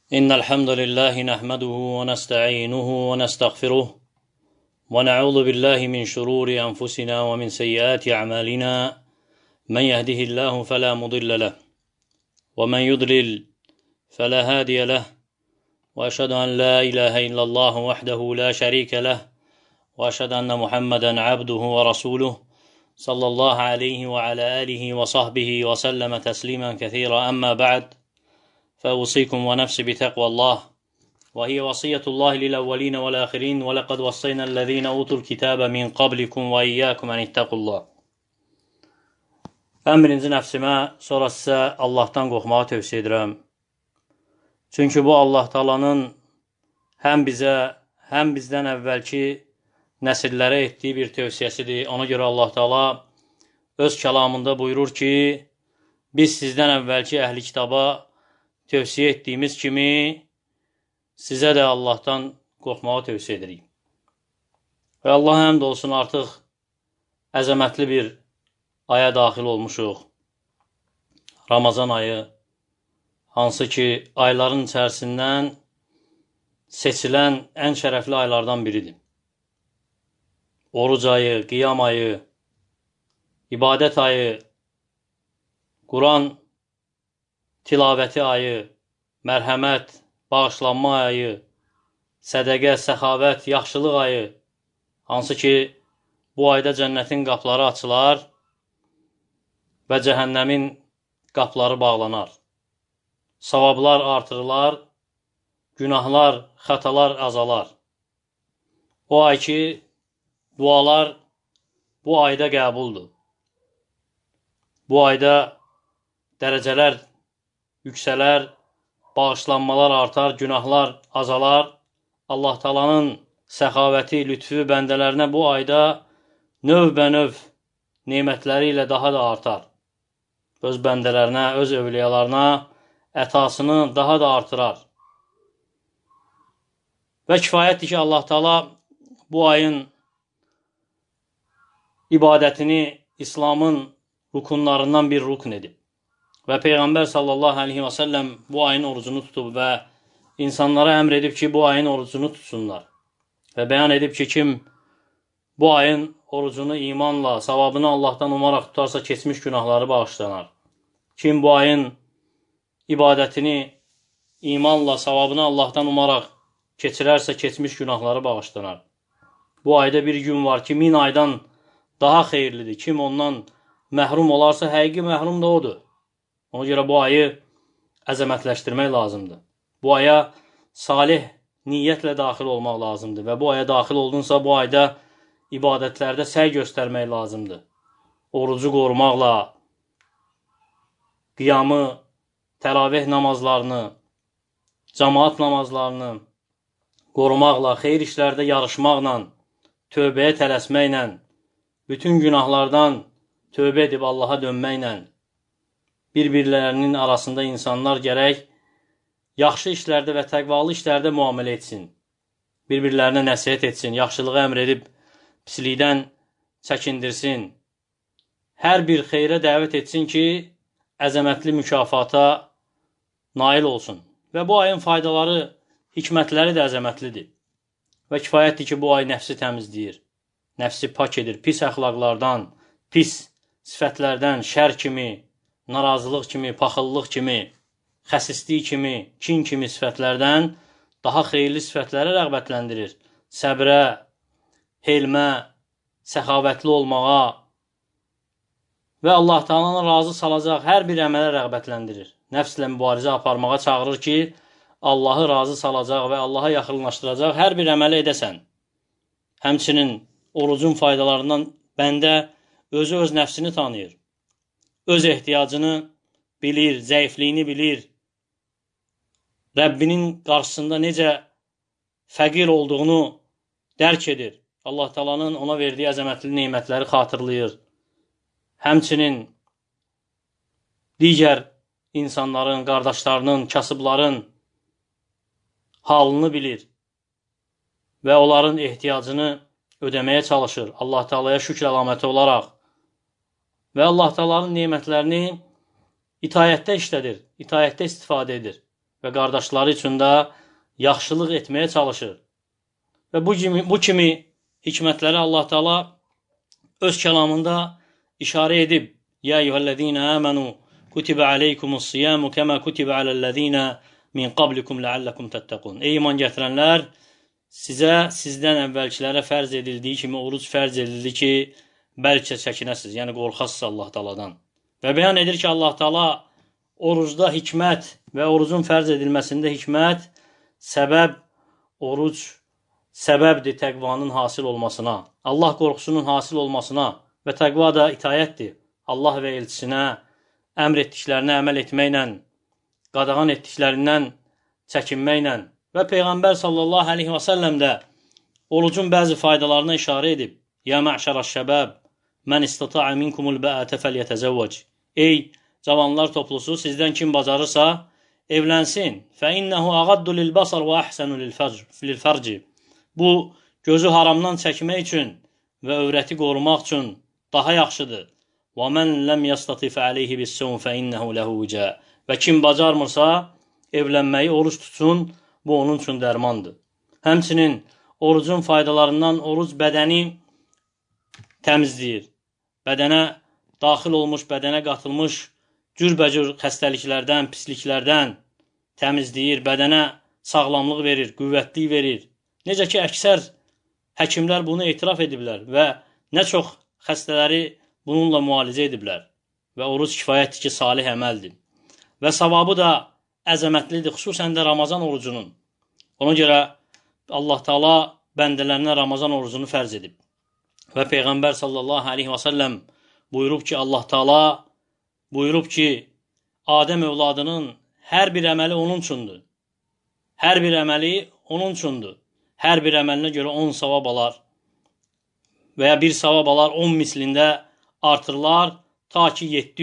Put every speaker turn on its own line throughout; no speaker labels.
إن الحمد لله نحمده ونستعينه ونستغفره ونعوذ بالله من شرور أنفسنا ومن سيئات أعمالنا من يهده الله فلا مضل له ومن يضلل فلا هادي له وأشهد أن لا إله إلا الله وحده لا شريك له وأشهد أن محمدا عبده ورسوله صلى الله عليه وعلى آله وصحبه وسلم تسليما كثيرا أما بعد فأوصيكم ونفسي بتقوى الله وهي وصية الله للأولين والآخرين ولقد وصينا الذين أوتوا الكتاب من قبلكم وإياكم أن اتقوا الله. Ən birinci nəfsimə, sonra sizə Allahdan qorxmağı tövsiyə edirəm. Çünki bu Allah Taala'nın həm bizə, həm bizdən əvvəlki nəsillərə etdiyi bir tövsiyəsidir. Ona görə Allah Taala öz kəlamında buyurur ki, biz sizdən əvvəlki əhli kitaba tövsiyə etdiyimiz kimi sizə də Allahdan qorxmağı tövsiyə edirik. Və Allah həmd olsun, artıq əzəmətli bir aya daxil olmuşuq. Ramazan ayı, hansı ki ayların içərisindən seçilən ən şərəfli aylardan biridir. Oruc ayı, qiyam ayı, ibadət ayı, Quran tilavəti ayı, mərhəmət, bağışlanma ayı, sədəqə, səxavət, yaxşılıq ayı, hansı ki, bu ayda cənnətin qapıları açılar və cəhənnəmin qapıları bağlanar. Savablar artırılar, günahlar, xətalar azalar. O ay ki, dualar bu ayda qəbuldur. Bu ayda dərəcələr yüksələr, bağışlanmalar artar, günahlar azalar. Allah Taala'nın səxavəti, lütfü bəndələrinə bu ayda növbənöv nemətləri ilə daha da artar. Öz bəndələrinə, öz övliyalarına ətasını daha da artırar. Və kifayətdir ki, Allah Taala bu ayın ibadətini İslamın rukunlarından bir rukun edib. Və Peyğəmbər sallallahu aleyhi və səlləm bu ayın orucunu tutub və insanlara əmr edib ki, bu ayın orucunu tutsunlar. Və bəyan edib ki, kim bu ayın orucunu imanla, savabını Allahdan umaraq tutarsa, keçmiş günahları bağışlanar. Kim bu ayın ibadətini imanla, savabını Allahdan umaraq keçirərsə, keçmiş günahları bağışlanar. Bu ayda bir gün var ki, 1000 aydan daha xeyirlidir. Kim ondan məhrum olarsa, həqiqi məhrum da odur. Ona görə bu ayı əzəmətləşdirmək lazımdır. Bu aya salih niyyətlə daxil olmaq lazımdır və bu aya daxil oldunsa, bu ayda ibadətlərdə səy göstərmək lazımdır. Orucu qorumaqla, qiyamı, təravih namazlarını, cəmaat namazlarını qorumaqla, xeyir işlərdə yarışmaqla, tövbəyə tələsməklə, bütün günahlardan tövbə edib Allaha dönməklə, bir-birlərinin arasında insanlar gərək yaxşı işlərdə və təqvalı işlərdə müamilə etsin. Bir-birlərinə nəsihət etsin, yaxşılığı əmr edib pislikdən çəkindirsin. Hər bir xeyrə dəvət etsin ki, əzəmətli mükafata nail olsun. Və bu ayın faydaları, hikmətləri də əzəmətlidir. Və kifayətdir ki, bu ay nəfsi təmizləyir, nəfsi pak edir, pis əxlaqlardan, pis sifətlərdən, şər kimi, narazılıq kimi, paxıllıq kimi, xəsislik kimi, kin kimi sifətlərdən daha xeyirli sifətlərə rəğbətləndirir. Səbrə, helmə, səxavətli olmağa və Allah Taala'nın razı salacaq hər bir əmələ rəğbətləndirir. Nəfslə mübarizə aparmağa çağırır ki, Allahı razı salacaq və Allaha yaxınlaşdıracaq hər bir əmələ edəsən. Həmçinin orucun faydalarından bəndə özü öz nəfsini tanıyır. Öz ehtiyacını bilir, zəifliyini bilir. Rəbbinin qarşısında necə fəqir olduğunu dərk edir. Allah Taala'nın ona verdiyi əzəmətli nemətləri xatırlayır. Həmçinin digər insanların, qardaşlarının, kasıbların halını bilir və onların ehtiyacını ödəməyə çalışır. Allah Taala'ya şükr əlaməti olaraq. Və Allah Taala'nın nemətlərini itayətdə işlədir, itayətdə istifadə edir. və qardaşları üçün də yaxşılıq etməyə çalışır. Və bu kimi hikmətləri Allah Teala öz kəlamında işarə edib. Ya eyyuhellezine amenu kutibe aleykumus-siyamu kema kutibe alellezine min qablikum la'allakum tattaqun. Ey iman gətirənlər, sizdən əvvəlkilərə fərz edildiyi kimi oruc fərz edildi ki, bəlkə çəkinəsiz, yəni qorxasınız Allah Teala'dan. Və bəyan edir ki, Allah Teala orucda hikmət və orucun fərz edilməsində hikmət, oruc səbəbdir təqvanın hasil olmasına, Allah qorxusunun hasil olmasına və təqva da itayətdir. Allah və elçisinə əmr etdiklərinə əməl etməklə, qadağan etdiklərindən çəkinməklə və Peyğəmbər sallallahu aleyhi və səlləm də orucun bəzi faydalarına işarə edib. Ya mə'şərəş-şəbəb, mən istata'a minkumul bə'ətə fəlyətəzəvvəc. Ey cavanlar toplusu, sizdən kim bacarırsa evlənsin. Fə innəhu ağaddu lil-basar və əhsənu lil-fərci. Bu, gözü haramdan çəkmək üçün və övrəti qorumaq üçün daha yaxşıdır. وَمَنْ لَمْ يَسْتَطِفَ عَلَيْهِ بِالسَّوْمِ فَإِنَّهُ لَهُ وِجَاء. Və kim bacarmırsa, evlənməyi oruç tutsun, bu onun üçün dərmandır. Həmçinin orucun faydalarından oruc bədəni təmizləyir. Bədənə daxil olmuş, bədənə qatılmış cürbəcür xəstəliklərdən, pisliklərdən təmizləyir, bədənə sağlamlıq verir, qüvvətlik verir. Necə ki, əksər həkimlər bunu etiraf ediblər və nə çox xəstələri bununla müalicə ediblər və oruc kifayətdir ki, salih əməldir. Və savabı da əzəmətlidir, xüsusən də Ramazan orucunun. Ona görə Allah Teala bəndələrinə Ramazan orucunu fərz edib. Və Peyğəmbər sallallahu aleyhi və səlləm buyurub ki, Allah Teala buyurub ki, Adəm övladının hər bir əməli onun üçündür. Hər bir əməli onun üçündür. Hər bir əməlinə görə 10 savab alar və ya bir savab alar 10 mislində artırılar ta ki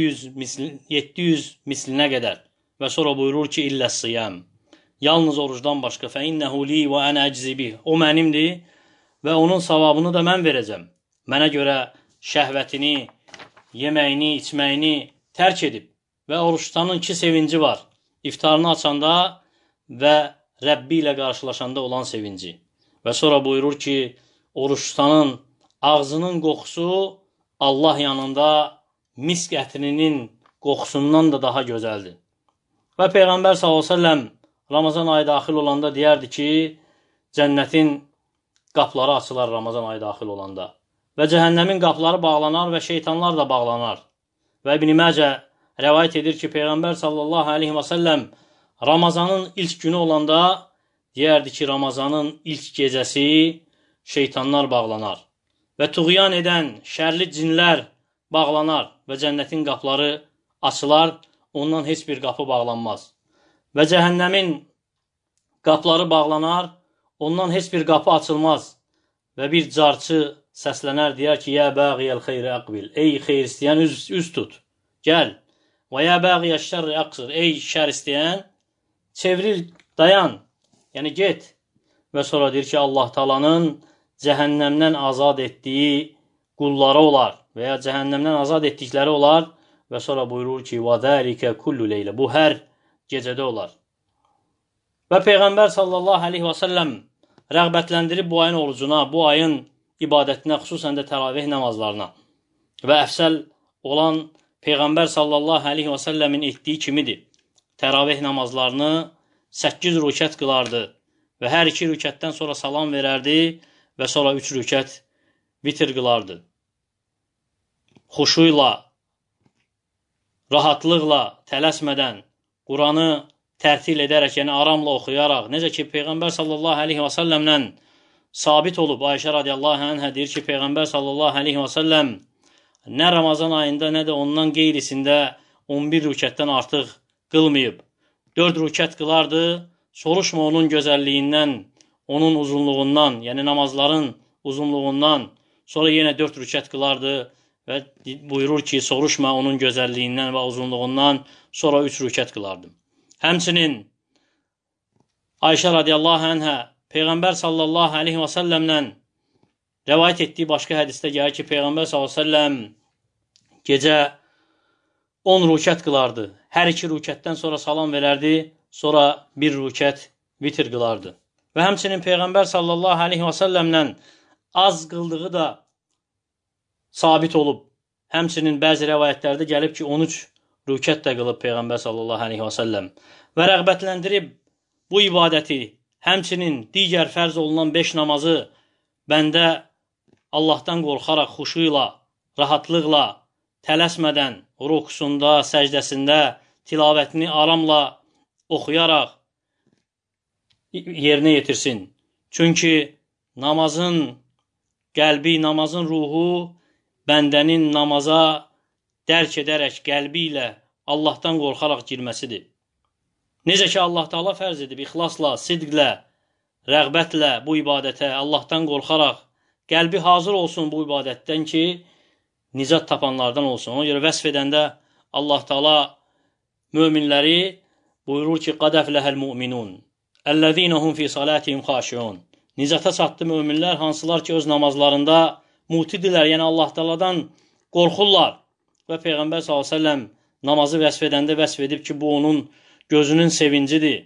700 mislinə qədər. Və sonra buyurur ki, illəs-siyam. Yalnız orucdan başqa. Fə innəhu li və ənə əczibi. O mənimdir və onun savabını da mən verəcəm. Mənə görə şəhvətini, yeməyini, içməyini tərk edib. Və oruç tutanın 2 sevinci var. İftarını açanda və Rəbbi ilə qarşılaşanda olan sevinci. Və sonra buyurur ki, oruç tutanın ağzının qoxusu Allah yanında misk ətrinin qoxusundan da daha gözəldir. Və Peyğəmbər s.ə.v Ramazan ayı daxil olanda deyərdi ki, cənnətin qapları açılar Ramazan ayı daxil olanda. Və cəhənnəmin qapları bağlanar və şeytanlar da bağlanar. Və İbn-i Məcə rəvayət edir ki, Peyğəmbər s.ə.v Ramazanın ilk günü olanda deyərdi ki, Ramazanın ilk gecəsi şeytanlar bağlanar. Və tuğyan edən şərli cinlər bağlanar və cənnətin qapları açılar, ondan heç bir qapı bağlanmaz. Və cəhənnəmin qapları bağlanar, ondan heç bir qapı açılmaz. Və bir carçı səslənər, deyər ki, Yə bəğiyəl xeyri əqbil. Ey xeyr istəyən üz tut, gəl. Və yə bəğiyəl şərri əqsir. Ey şər istəyən, çevril, dayan, yəni get. Və sonra deyir ki, Allah Taalanın cəhənnəmdən azad etdiyi qulları olar və ya cəhənnəmdən azad etdikləri olar və sonra buyurur ki, وَذَٰلِكَ كُلُّ لَيْلَ. Bu hər gecədə olar. Və Peyğəmbər sallallahu aleyhi və səlləm rəğbətləndirib bu ayın orucuna, bu ayın ibadətinə, xüsusən də təravih namazlarına və əfsəl olan Peyğəmbər sallallahu aleyhi və səlləmin etdiyi kimidir. Təravih namazlarını 8 rükət qılardı və hər 2 rükətdən sonra salam verərdi və sonra 3 rükət vitir qılardı. Xuşuyla, rahatlıqla, tələsmədən, Quranı tərtil edərək, yəni aramla oxuyaraq, necə ki, Peyğəmbər sallallahu aleyhi və səlləmlə sabit olub, Ayşə radiyallahu anhə deyir ki, Peyğəmbər sallallahu aleyhi və səlləm nə Ramazan ayında, nə də ondan qeyrisində 11 rükətdən artıq qılmayıb. 4 rükət qılardı, soruşma onun gözəlliyindən, onun uzunluğundan, yəni namazların uzunluğundan, sonra yenə 4 rükət qılardı və buyurur ki, soruşma onun gözəlliyindən və uzunluğundan, sonra 3 rükət qılardı. Həmçinin Ayşə radiyallahu anhə Peyğəmbər sallallahu aleyhi və səlləmlə rəvayət etdiyi başqa hədisdə gəlir ki, Peyğəmbər sallallahu aleyhi və səlləm gecə 10 rükət qılardı. Hər 2 rükətdən sonra salam verərdi, sonra bir rükət vitr qılardı. Və həmçinin Peyğəmbər sallallahu aleyhi və səlləmlə az qıldığı da sabit olub. Həmçinin bəzi rəvayətlərdə gəlib ki, 13 rükət də qılıb Peyğəmbər sallallahu aleyhi və səlləm. Və rəğbətləndirib bu ibadəti, həmçinin digər fərz olunan 5 namazı bəndə Allahdan qorxaraq, xuşu ilə, rahatlıqla, tələsmədən, rukusunda, səcdəsində, tilavətini aramla oxuyaraq yerinə yetirsin. Çünki namazın qəlbi, namazın ruhu bəndənin namaza dərk edərək qəlbi ilə Allahdan qorxaraq girməsidir. Necə ki, Allah Taala fərz edib, ixlasla, sidqlə, rəğbətlə bu ibadətə, Allahdan qorxaraq, qəlbi hazır olsun bu ibadətdən ki, nicat tapanlardan olsun. Ona görə vəsf edəndə Allah Taala möminləri buyurur ki, qad əfləhəl mu'minun, əlləzinəhum fi salatihim xaşiun. Nicata çatdı möminlər, hansılar ki, öz namazlarında mutidirlər, yəni Allah Taaladan qorxurlar. Və Peyğəmbər s.ə.v namazı vəsf edəndə vəsf edib ki, bu onun gözünün sevincidir.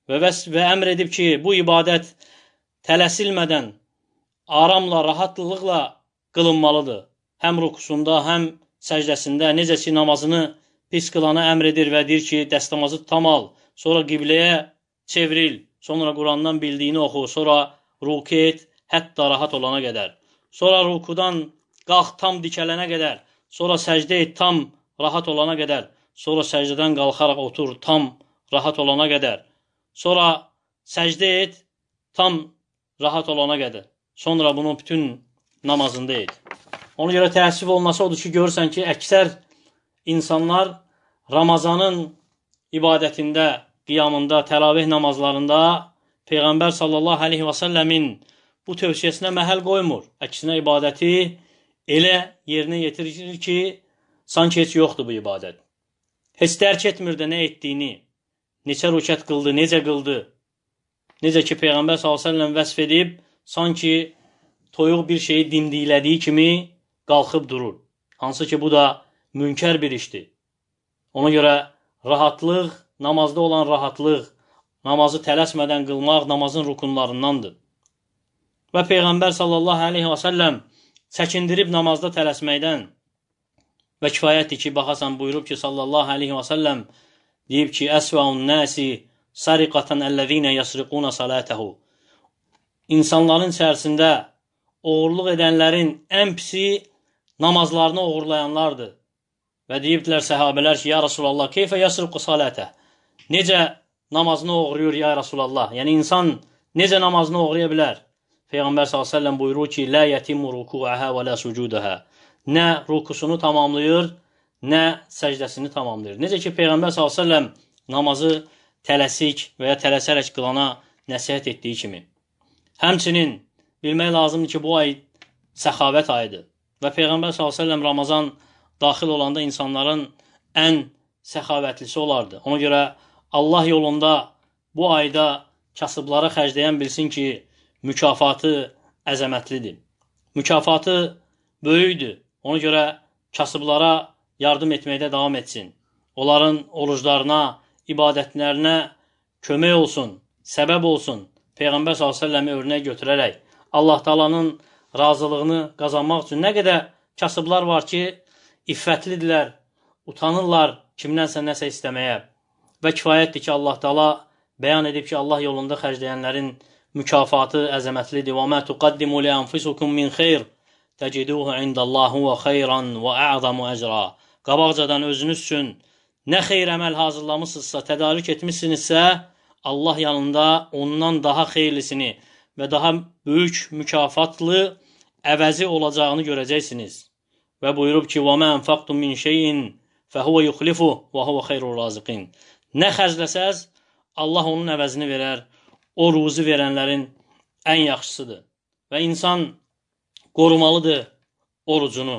Və əmr edib ki, bu ibadət tələsilmədən, aramla, rahatlıqla qılınmalıdır. Həm rukusunda, həm səcdəsində, necə ki, namazını pis qılana əmr edir və deyir ki, dəstəmazı tam al, sonra qibləyə çevril, sonra Qurandan bildiyini oxu, sonra ruku et, hətta rahat olana qədər. Sonra rukudan qalx tam dikələnə qədər, sonra səcdə et tam rahat olana qədər, sonra səcdədən qalxaraq otur tam rahat olana qədər, sonra səcdə et tam rahat olana qədər, sonra bunu bütün namazında et. Ona görə təəssüf olması odur ki, görürsən ki, əksər insanlar Ramazanın ibadətində, qiyamında, təravih namazlarında Peyğəmbər sallallahu aleyhi və səlləmin bu tövsiyəsinə məhəl qoymur. Əksinə ibadəti elə yerinə yetirir ki, sanki heç yoxdur bu ibadət. Heç dərk etmir də nə etdiyini, neçə rükət qıldı, necə qıldı. Necə ki, Peyğəmbər s.ə.v vəsf edib, sanki toyuq bir şeyi dimdiklədiyi kimi qalxıb durur. Hansı ki, bu da münkər bir işdir. Ona görə rahatlıq, namazda olan rahatlıq, namazı tələsmədən qılmaq namazın rukunlarındandır. Və Peyğəmbər sallallahu aleyhi və səlləm çəkindirib namazda tələsməkdən və kifayətdir ki, baxasan buyurub ki, sallallahu aleyhi və səlləm deyib ki, əsvəun nəsi sariqatan əlləzinə yasriquna salətəhu. İnsanların içərisində oğurluq edənlərin ən pisi namazlarını oğurlayanlardır. Və deyibdilər səhabələr ki, ya Rasulallah, keyfə yasriqu salətə? Necə namazını oğuruyur, ya Rasulallah? Yəni, insan necə namazını oğuruya bilər? Peyğəmbər s.ə.v buyurur ki, lə yətimmu ruku'əhə və lə sucudəhə. Nə rukusunu tamamlayır, nə səcdəsini tamamlayır. Necə ki, Peyğəmbər s.ə.v namazı tələsik və ya tələsərək qılana nəsihət etdiyi kimi. Həmçinin bilmək lazımdır ki, bu ay səxavət ayıdır. Və Peyğəmbər s.ə.v Ramazan daxil olanda insanların ən səxavətlisi olardı. Ona görə Allah yolunda bu ayda kasıblara xərcləyən bilsin ki, mükafatı əzəmətlidir. Mükafatı böyükdür. Ona görə kasıblara yardım etməkdə davam etsin. Onların oruclarına, ibadətlərinə kömək olsun, səbəb olsun. Peyğəmbər s.ə.v örnək götürərək Allah Taalanın razılığını qazanmaq üçün nə qədər kasıblar var ki, iffətlidirlər, utanırlar kimdənsə nəsə istəməyə. Və kifayətdir ki, Allah Taala bəyan edib ki, Allah yolunda xərcləyənlərin mükafatı əzəmətlidir. Və mə tuqaddimu li anfusukum min xeyr təciduhu indallahu və xeyran və a'zamu əcra. Qabaqcadan özünüz üçün nə xeyr əməl hazırlamısınızsa, tədarük etmişsinizsə, Allah yanında ondan daha xeyirlisini və daha böyük mükafatlı əvəzi olacağını görəcəksiniz. Və buyurub ki, وَمَا أَنْفَقْتُمْ مِنْ شَيْءٍ فَهُوَ يُخْلِفُهُ وَهُوَ خَيْرُ الرَّازِقِينَ. Nə xərcləsəz, Allah onun əvəzini verər. O ruzi verənlərin ən yaxşısıdır. Və insan qorumalıdır orucunu.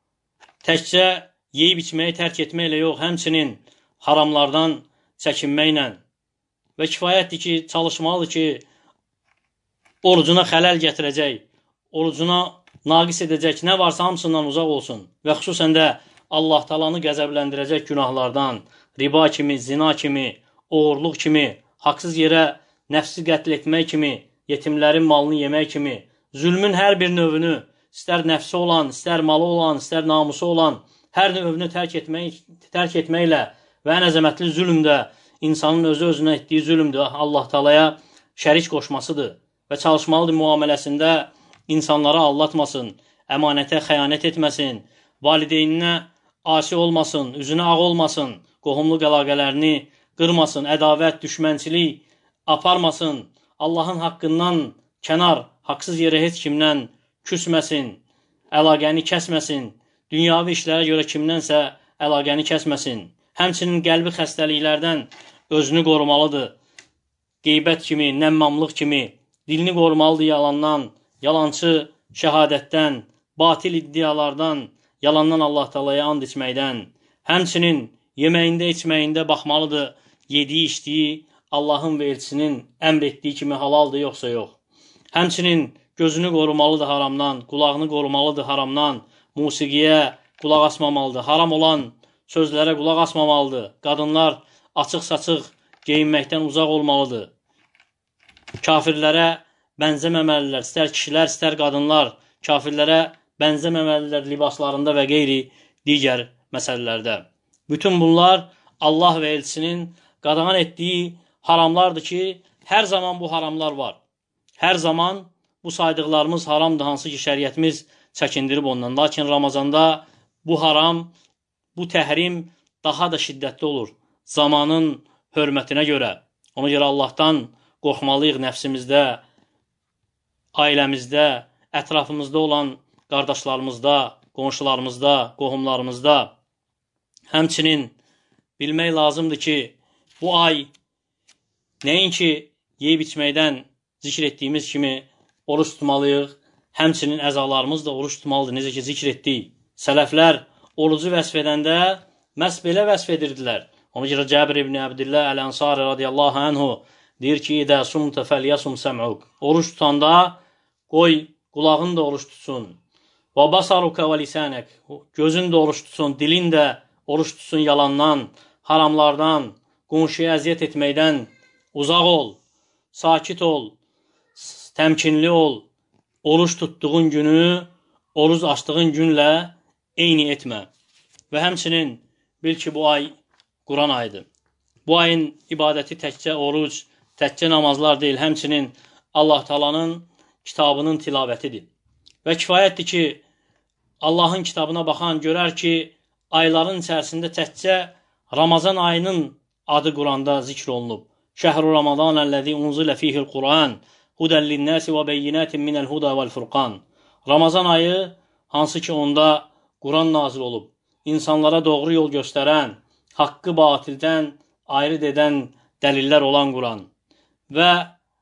Təkcə yeyib içməyi tərk etməklə yox, həmçinin haramlardan çəkinməklə. Və kifayətdir ki, çalışmalıdır ki, orucuna xələl gətirəcək, orucuna naqis edəcək, nə varsa hamısından uzaq olsun. Və xüsusən də Allah Taalanı qəzəbləndirəcək günahlardan, riba kimi, zina kimi, oğurluq kimi, haqsız yerə nəfsi qətl etmək kimi, yetimlərin malını yemək kimi, zülmün hər bir növünü, istər nəfsi olan, istər malı olan, istər namusu olan, hər növünü tərk etməklə və ən əzəmətli zülm də insanın özü-özünə etdiyi zülmdür, Allah Taalaya şərik qoşmasıdır və çalışmalıdır müamiləsində insanlara aldatmasın, əmanətə xəyanət etməsin, valideyninə asi olmasın, üzünə ağ olmasın, qohumluq əlaqələrini qırmasın, ədavət, düşmənçilik aparmasın, Allahın haqqından kənar, haqsız yerə heç kimdən küsməsin, əlaqəni kəsməsin, dünyavi işlərə görə kimdənsə əlaqəni kəsməsin. Həmçinin qəlbi xəstəliklərdən özünü qorumalıdır. Qeybət kimi, nəmmamlıq kimi, dilini qorumalıdır yalandan, yalancı şəhadətdən, batil iddialardan, yalandan Allah Taalaya and içməkdən. Həmçinin yeməyində, içməyində baxmalıdır, yediyi, içdiyi Allahın və elçisinin əmr etdiyi kimi halaldır, yoxsa yox. Həmçinin gözünü qorumalıdır haramdan, qulağını qorumalıdır haramdan, musiqiyə qulaq asmamalıdır, haram olan sözlərə qulaq asmamalıdır. Qadınlar açıq-saçıq geyinməkdən uzaq olmalıdır. Kafirlərə bənzəməməlidirlər, istər kişilər, istər qadınlar, kafirlərə bənzəməməlidirlər libaslarında və qeyri digər məsələlərdə. Bütün bunlar Allah və elçisinin qadağan etdiyi haramlardır ki, hər zaman bu haramlar var. Hər zaman bu saydıqlarımız haramdır, hansı ki, şəriətimiz çəkindirib ondan. Lakin Ramazanda bu haram, bu təhrim daha da şiddətli olur. Zamanın hörmətinə görə. Ona görə Allahdan qorxmalıyıq nəfsimizdə, ailəmizdə, ətrafımızda olan qardaşlarımızda, qonşularımızda, qohumlarımızda. Həmçinin bilmək lazımdır ki, bu ay nəinki yeyib içməkdən zikr etdiyimiz kimi oruç tutmalıyıq, həmçinin əzalarımız da oruç tutmalıdır, necə ki, zikr etdik. Sələflər orucu vəsf edəndə məhz belə vəsf edirdilər. Ona görə Cəbir ibn Əbdillah Əl-Ənsari radiyallahu anhu deyir ki, İdə sumtə fəlyasum səm'uk. Oruç tutanda qoy qulağın da oruç tutsun. Və basaruka və lisanək. Gözün də oruç tutsun, dilin də oruç tutsun yalandan, haramlardan, qonşuya əziyyət etməkdən uzaq ol, sakit ol, təmkinli ol. Oruç tutduğun günü, oruç açdığın günlə eyni etmə. Və həmçinin bil ki, bu ay Quran ayıdır. Bu ayın ibadəti təkcə oruc, təkcə namazlar deyil, həmçinin Allah Taalanın kitabının tilavətidir. Və kifayətdir ki, Allahın kitabına baxan görər ki, ayların içərisində təkcə Ramazan ayının adı Quranda zikr olunub. Şəhru Ramazan əlləzi unzilə fihil Quran, hudən linnəsi və beyyinətin minəl huda vəl-furqan. Ramazan ayı, hansı ki, onda Quran nazil olub, insanlara doğru yol göstərən, haqqı batildən ayrı edən dəlillər olan Quran. Və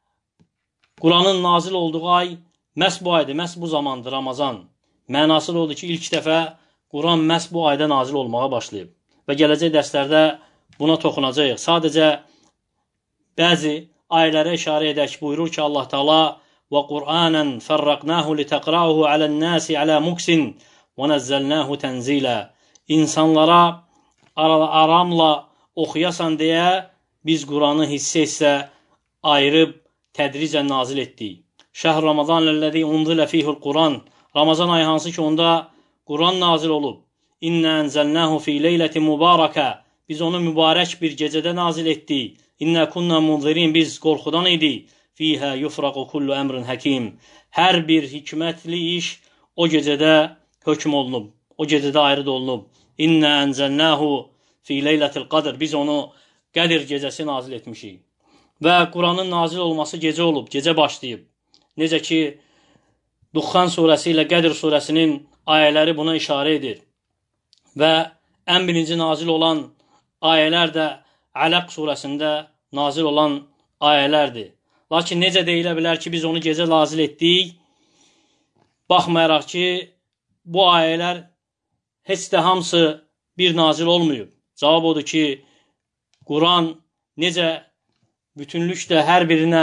Quranın nazil olduğu ay məhz bu aydır, məhz bu zamandır Ramazan. Mənası da odur ki, ilk dəfə Quran məhz bu ayda nazil olmağa başlayıb. Və gələcək dərslərdə buna toxunacaq. Sadəcə bəzi ayələrə işarə edək, buyurur ki, Allah Taala və Qur'anan fərraqnahu litəqra'uhu alən-nasi alə muksin və nəzzəlnahu tənzilə. İnsanlara aramla oxuyasan deyə biz Quranı hissə-hissə ayırıb tədricən nazil etdik. Şəhr Ramazan əlləzi unzilə fihil Quran. Ramazan ayı hansı ki, onda Quran nazil olub. İnnə ənzəlnahu fi leylətin mübarəkə. Biz onu mübarək bir gecədə nazil etdik. İnnə kunna munzirin. Biz qorxudan idik. Fihə yufraqu kullu əmrin həkim. Hər bir hikmətli iş o gecədə hökm olunub. O gecədə ayrı olunub. İnnə ənzəlnahu fi leylətil qadr. Biz onu Qədir gecəsi nazil etmişik. Və Quranın nazil olması gecə olub, gecə başlayıb. Necə ki, Duxan surəsi ilə Qədir surəsinin ayələri buna işarə edir. Və ən birinci nazil olan ayələr də Ələq surəsində nazil olan ayələrdir. Lakin necə deyilə bilər ki, biz onu gecə nazil etdik, baxmayaraq ki, bu ayələr heç də hamısı bir nazil olmayıb. Cavab odur ki, Quran necə bütünlükdə hər birinə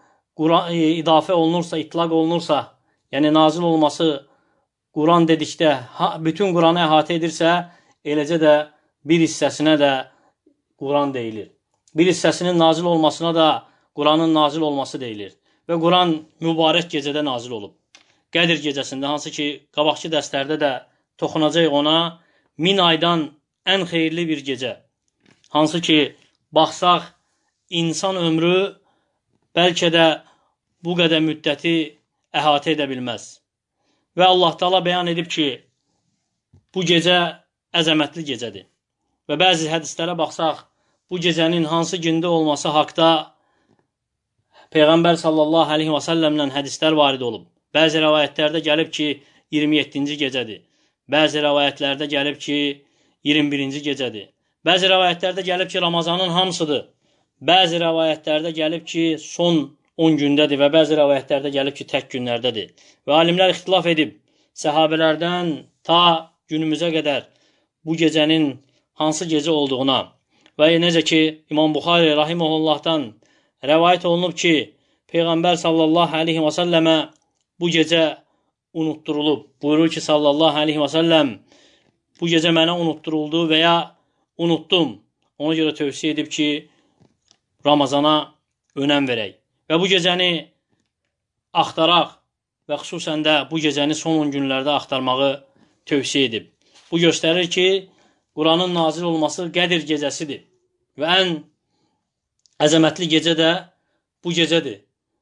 idafə olunursa, itlaq olunursa, yəni nazil olması Quran dedikdə bütün Quranı əhatə edirsə, eləcə də bir hissəsinə də Quran deyilir. bir hissəsinin nazil olmasına da Quranın nazil olması deyilir. Və Quran mübarək gecədə nazil olub. Qədir gecəsində, hansı ki, qabaqçı dərslərdə də toxunacaq ona, 1000 aydan ən xeyirli bir gecə. Hansı ki, baxsaq, insan ömrü bəlkə də bu qədər müddəti əhatə edə bilməz. Və Allah Taala bəyan edib ki, bu gecə əzəmətli gecədir. Və bəzi hədislərə baxsaq, bu gecənin hansı gündə olması haqda Peyğəmbər sallallahu aleyhi və səlləmlə hədislər varid olub. Bəzi rəvayətlərdə gəlib ki, 27-ci gecədir. Bəzi rəvayətlərdə gəlib ki, 21-ci gecədir. Bəzi rəvayətlərdə gəlib ki, Ramazanın hamısıdır. Bəzi rəvayətlərdə gəlib ki, son 10 gündədir və bəzi rəvayətlərdə gəlib ki, tək günlərdədir. Və alimlər ixtilaf edib, səhabələrdən ta günümüzə qədər bu gecənin hansı gecə olduğuna və necə ki, İmam Buxari rahimehullahdan rəvayət olunub ki, Peyğəmbər sallallahu aleyhi və səlləmə bu gecə unutturulub. Buyurur ki, sallallahu aleyhi və səlləm, bu gecə mənə unutturuldu və ya unutdum. Ona görə tövsiyə edib ki, Ramazana önəm verək. Və bu gecəni axtaraq və xüsusən də bu gecəni son 10 günlərdə axtarmağı tövsiyə edib. Bu göstərir ki, Quranın nazil olması Qədir gecəsidir. Və ən əzəmətli gecə də bu gecədir.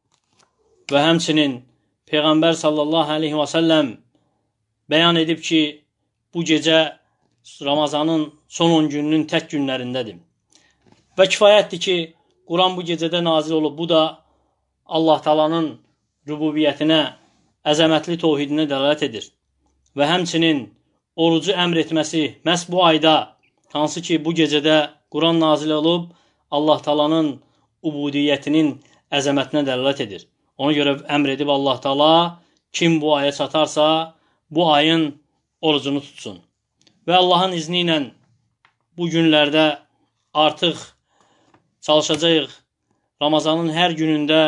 Və həmçinin Peyğəmbər sallallahu aleyhi və səlləm bəyan edib ki, bu gecə Ramazanın son 10 gününün tək günlərindədir. Və kifayətdir ki, Quran bu gecədə nazil olub. Bu da Allah Taalanın rübubiyyətinə, əzəmətli təvhidinə dəlalət edir. Və həmçinin orucu əmr etməsi məhz bu ayda, hansı ki, bu gecədə Quran nazil olub, Allah Taalanın ubudiyyətinin əzəmətinə dəlalət edir. Ona görə əmr edib Allah Taala, kim bu aya çatarsa, bu ayın orucunu tutsun. Və Allahın izni ilə bu günlərdə artıq çalışacağıq Ramazanın hər günündə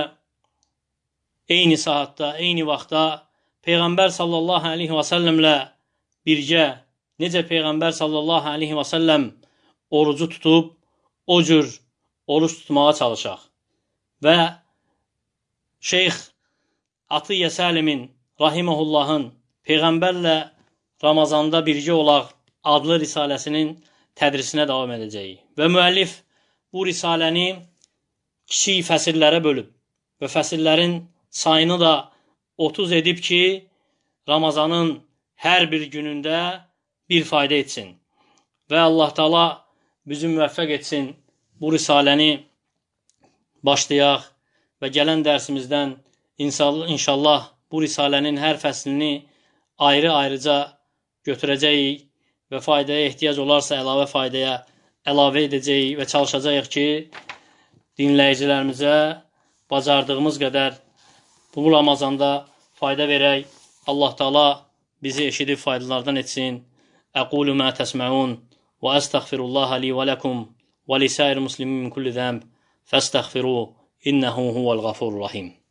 eyni saatda, eyni vaxtda Peyğəmbər sallallahu aleyhi və səlləmlə birgə, necə Peyğəmbər sallallahu aleyhi və səlləm orucu tutub, o cür oruç tutmağa çalışaq. Və Şeyx Atiyyə Səlimin rahimehullahın Peyğəmbərlə Ramazanda birgə olaq adlı risaləsinin tədrisinə davam edəcəyik. Və müəllif bu risaləni kiçik fəsillərə bölüb və fəsillərin sayını da 30 edib ki, Ramazanın hər bir günündə bir fayda etsin. Və Allah Taala bizi müvəffəq etsin, bu risaləni başlayaq və gələn dərsimizdən inşallah bu risalənin hər fəslini ayrı-ayrıca götürəcəyik və faydaya ehtiyac olarsa əlavə faydaya əlavə edəcəyik və çalışacağıq ki, dinləyicilərimizə bacardığımız qədər bu Ramazanda fayda verək. Allah Taala bizi eşidib faydalardan etsin. Əqulu mə təsməun və əstəğfirullaha li və ləkum və lisəir muslimin min kulli zəmb fəstəğfiru innəhu huvəl ğafurur rahim.